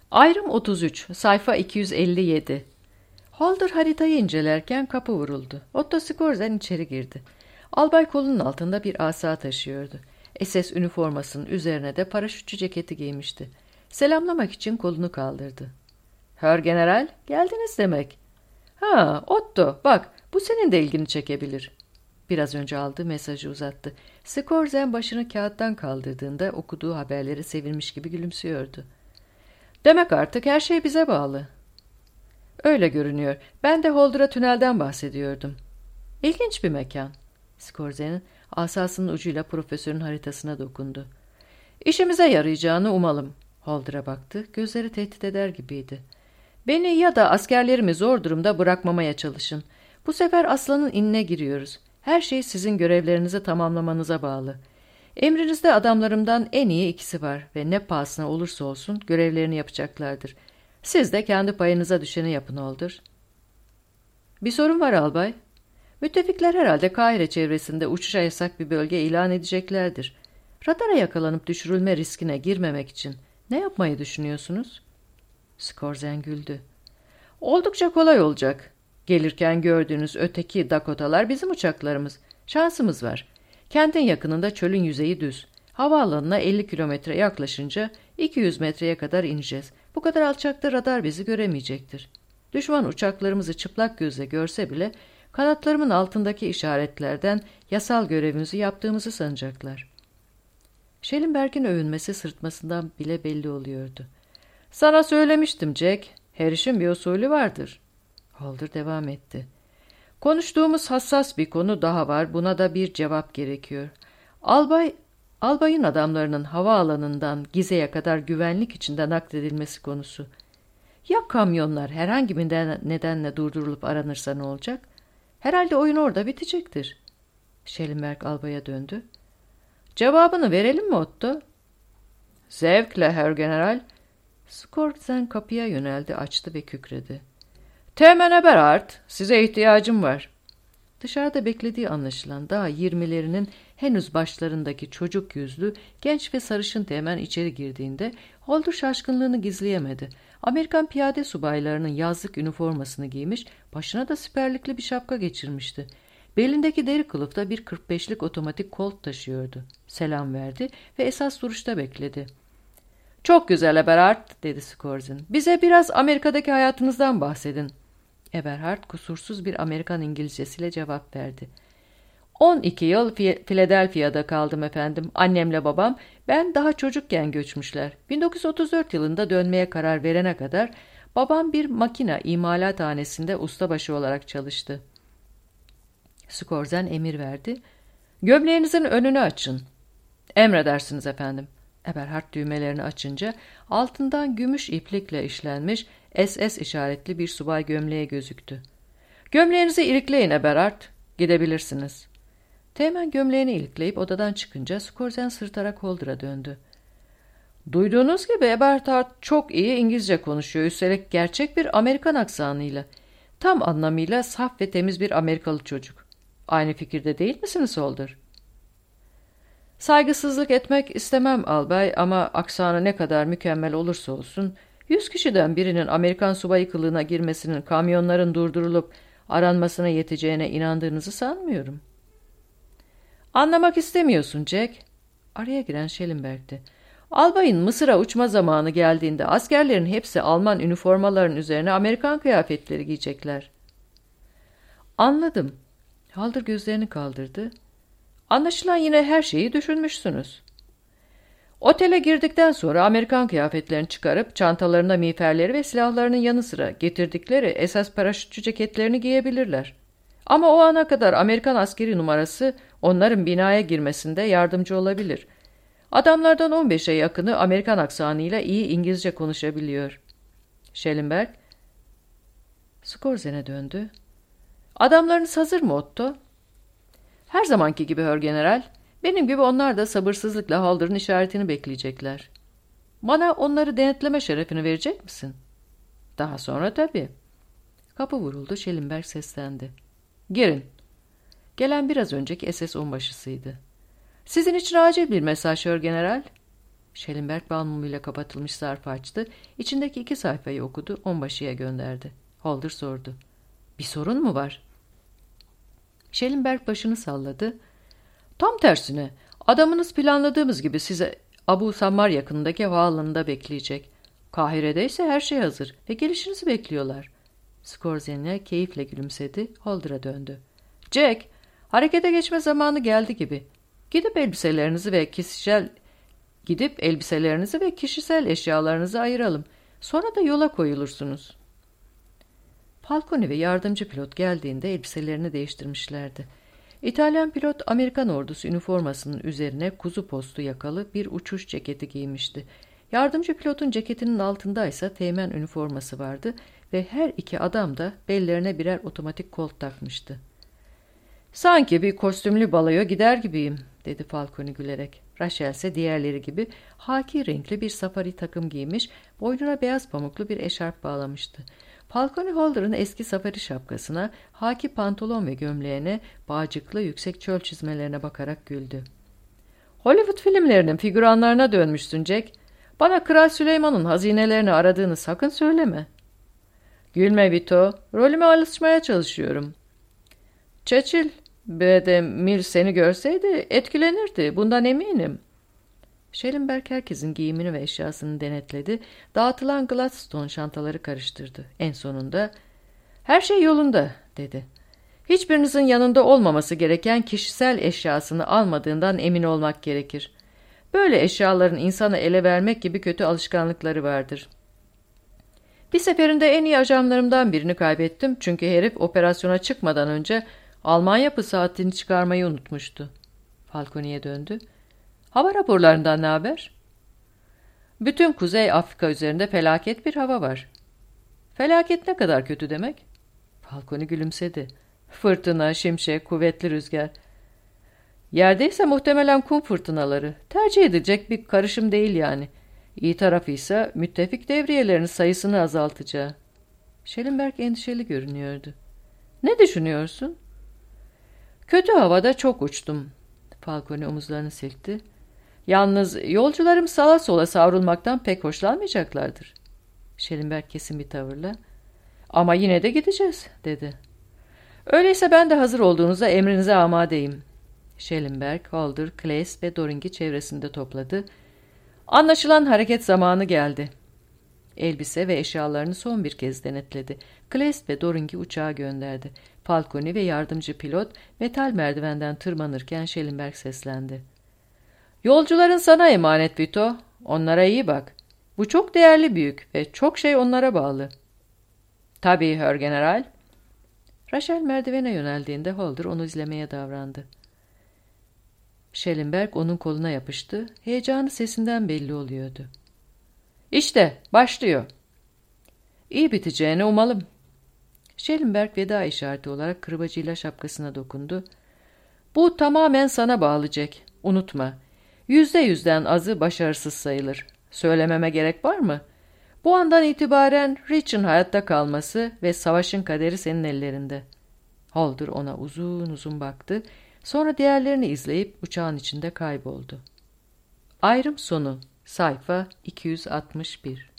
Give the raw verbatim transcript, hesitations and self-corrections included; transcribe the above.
Ayrım otuz üç, sayfa iki yüz elli yedi. Holder haritayı incelerken kapı vuruldu. Otto Skorzeny içeri girdi. Albay kolunun altında bir asa taşıyordu. S S üniformasının üzerine de paraşütçü ceketi giymişti. Selamlamak için kolunu kaldırdı. "Hör General, geldiniz demek." "Ha, Otto, bak, bu senin de ilgini çekebilir." Biraz önce aldığı mesajı uzattı. Skorzeny başını kağıttan kaldırdığında okuduğu haberleri sevinmiş gibi gülümsüyordu. "Demek artık her şey bize bağlı." "Öyle görünüyor. Ben de Holder'a tünelden bahsediyordum." "İlginç bir mekan." Skorzeny'nin asasının ucuyla profesörün haritasına dokundu. "İşimize yarayacağını umalım." Holder'a baktı. Gözleri tehdit eder gibiydi. "Beni ya da askerlerimi zor durumda bırakmamaya çalışın. Bu sefer aslanın inine giriyoruz. Her şey sizin görevlerinizi tamamlamanıza bağlı. Emrinizde adamlarımdan en iyi ikisi var ve ne pahasına olursa olsun görevlerini yapacaklardır. Siz de kendi payınıza düşeni yapın Holder." "Bir sorun var albay. Müttefikler herhalde Kahire çevresinde uçuşa yasak bir bölge ilan edeceklerdir. Radara yakalanıp düşürülme riskine girmemek için ne yapmayı düşünüyorsunuz?" Skorzeny güldü. "Oldukça kolay olacak. Gelirken gördüğünüz öteki Dakotalar bizim uçaklarımız. Şansımız var. Kentin yakınında çölün yüzeyi düz. Havaalanına elli kilometre yaklaşınca iki yüz metreye kadar ineceğiz. Bu kadar alçakta radar bizi göremeyecektir. Düşman uçaklarımızı çıplak gözle görse bile kanatlarımın altındaki işaretlerden yasal görevimizi yaptığımızı sanacaklar." Schellenberg'in övünmesi sırtmasından bile belli oluyordu. "Sana söylemiştim Jack. Her işin bir usulü vardır." Holder devam etti. "Konuştuğumuz hassas bir konu daha var. Buna da bir cevap gerekiyor. Albay, albayın adamlarının havaalanından Gize'ye kadar güvenlik içinde nakledilmesi konusu. Ya kamyonlar herhangi bir nedenle durdurulup aranırsa ne olacak? Herhalde oyun orada bitecektir." Schellenberg albaya döndü. "Cevabını verelim mi Otto?" "Zevkle Herr General." Skorzeny kapıya yöneldi, açtı ve kükredi. "Teğmen Eberhard, size ihtiyacım var." Dışarıda beklediği anlaşılan daha yirmilerinin henüz başlarındaki çocuk yüzlü, genç ve sarışın teğmen içeri girdiğinde Holder şaşkınlığını gizleyemedi. Amerikan piyade subaylarının yazlık üniformasını giymiş, başına da siperlikli bir şapka geçirmişti. Belindeki deri kılıfta bir kırk beşlik otomatik Colt taşıyordu. Selam verdi ve esas duruşta bekledi. "Çok güzel Eberhard," dedi Skorzeny. "Bize biraz Amerika'daki hayatınızdan bahsedin." Eberhard kusursuz bir Amerikan İngilizcesiyle cevap verdi. on iki yıl Philadelphia'da kaldım efendim. Annemle babam ben daha çocukken göçmüşler. bin dokuz yüz otuz dört yılında dönmeye karar verene kadar babam bir makina imalathanesinde ustabaşı olarak çalıştı." Skorzeny emir verdi. "Gömleğinizin önünü açın." "Emredersiniz efendim." Eberhard düğmelerini açınca altından gümüş iplikle işlenmiş S S işaretli bir subay gömleği gözüktü. "Gömleğinizi ilikleyin Eberhard. Gidebilirsiniz." Teğmen gömleğini ilikleyip odadan çıkınca Skorzeny sırtarak Holder'a döndü. "Duyduğunuz gibi Eberhard çok iyi İngilizce konuşuyor. Üstelik gerçek bir Amerikan aksanıyla. Tam anlamıyla saf ve temiz bir Amerikalı çocuk. Aynı fikirde değil misiniz Holder?" "Saygısızlık etmek istemem albay ama aksanı ne kadar mükemmel olursa olsun yüz kişiden birinin Amerikan subayı kılığına girmesinin kamyonların durdurulup aranmasına yeteceğine inandığınızı sanmıyorum." "Anlamak istemiyorsun Jack." Araya giren Schellenberg'ti. "Albayın Mısır'a uçma zamanı geldiğinde askerlerin hepsi Alman üniformaların üzerine Amerikan kıyafetleri giyecekler." "Anladım." Holder gözlerini kaldırdı. "Anlaşılan yine her şeyi düşünmüşsünüz." "Otele girdikten sonra Amerikan kıyafetlerini çıkarıp çantalarında miğferleri ve silahlarının yanı sıra getirdikleri esas paraşütçü ceketlerini giyebilirler. Ama o ana kadar Amerikan askeri numarası onların binaya girmesinde yardımcı olabilir. Adamlardan on beşe yakını Amerikan aksanıyla iyi İngilizce konuşabiliyor." Schellenberg Skorzeny'e döndü. "Adamlarınız hazır mı Otto?" "Her zamanki gibi Hör General. Benim gibi onlar da sabırsızlıkla Holder'ın işaretini bekleyecekler." "Bana onları denetleme şerefini verecek misin?" "Daha sonra tabii." Kapı vuruldu. Schellenberg seslendi. "Girin." Gelen biraz önceki S S onbaşısıydı. "Sizin için acil bir mesaj Hör General." Schellenberg bal mumuyla kapatılmış zarfı açtı. İçindeki iki sayfayı okudu. Onbaşıya gönderdi. Holder sordu. Bir sorun mu var? Schellenberg başını salladı. Tam tersine. Adamınız planladığımız gibi size Abu Sammar yakınındaki havaalanında bekleyecek. Kahire'de ise her şey hazır ve gelişinizi bekliyorlar. Skorzen'e keyifle gülümsedi. Holder'a döndü. Jack, harekete geçme zamanı geldi gibi. Gidip elbiselerinizi ve kişisel gidip elbiselerinizi ve kişisel eşyalarınızı ayıralım. Sonra da yola koyulursunuz. Falcone ve yardımcı pilot geldiğinde elbiselerini değiştirmişlerdi. İtalyan pilot Amerikan ordusu üniformasının üzerine kuzu postu yakalı bir uçuş ceketi giymişti. Yardımcı pilotun ceketinin altında ise teğmen üniforması vardı ve her iki adam da bellerine birer otomatik kolt takmıştı. Sanki bir kostümlü baloya gider gibiyim, dedi Falcone gülerek. Rachel ise diğerleri gibi haki renkli bir safari takım giymiş, boynuna beyaz pamuklu bir eşarp bağlamıştı. Falcone Holder'ın eski safari şapkasına, haki pantolon ve gömleğine, bağcıklı yüksek çöl çizmelerine bakarak güldü. Hollywood filmlerinin figüranlarına dönmüşsün Jack. Bana Kral Süleyman'ın hazinelerini aradığını sakın söyleme. Gülme Vito, rolüme alışmaya çalışıyorum. Churchill ve de Mill seni görseydi etkilenirdi, bundan eminim. Schellenberg herkesin giyimini ve eşyasını denetledi, dağıtılan Gladstone şantaları karıştırdı. En sonunda, her şey yolunda, dedi. Hiçbirinizin yanında olmaması gereken kişisel eşyasını almadığından emin olmak gerekir. Böyle eşyaların insanı ele vermek gibi kötü alışkanlıkları vardır. Bir seferinde en iyi ajanlarımdan birini kaybettim çünkü herif operasyona çıkmadan önce Alman yapı saatini çıkarmayı unutmuştu. Falcone'ye döndü. Hava raporlarından ne haber? Bütün Kuzey Afrika üzerinde felaket bir hava var. Felaket ne kadar kötü demek? Falcone gülümsedi. Fırtına, şimşek, kuvvetli rüzgar. Yerdeyse muhtemelen kum fırtınaları. Tercih edilecek bir karışım değil yani. İyi tarafı ise müttefik devriyelerinin sayısını azaltacağı. Schellenberg endişeli görünüyordu. Ne düşünüyorsun? Kötü havada çok uçtum. Falcone omuzlarını silkti. Yalnız yolcularım sağa sola savrulmaktan pek hoşlanmayacaklardır. Schellenberg kesin bir tavırla. Ama yine de gideceğiz, dedi. Öyleyse ben de hazır olduğunuzda emrinize amadeyim. Schellenberg, Holder, Claes ve Doring'i çevresinde topladı. Anlaşılan hareket zamanı geldi. Elbise ve eşyalarını son bir kez denetledi. Claes ve Doring'i uçağa gönderdi. Falcone ve yardımcı pilot metal merdivenden tırmanırken Schellenberg seslendi. Yolcuların sana emanet Vito. Onlara iyi bak. Bu çok değerli büyük ve çok şey onlara bağlı. Tabii Hör General. Rachel merdivene yöneldiğinde Holder onu izlemeye davrandı. Schellenberg onun koluna yapıştı. Heyecanı sesinden belli oluyordu. İşte başlıyor. İyi biteceğini umalım. Schellenberg veda işareti olarak kırbacıyla şapkasına dokundu. Bu tamamen sana bağlı Jack. Unutma. Yüzde yüzden azı başarısız sayılır. Söylememe gerek var mı? Bu andan itibaren Rich'in hayatta kalması ve savaşın kaderi senin ellerinde. Holder ona uzun uzun baktı. Sonra diğerlerini izleyip uçağın içinde kayboldu. Ayrım sonu. Sayfa iki yüz altmış bir.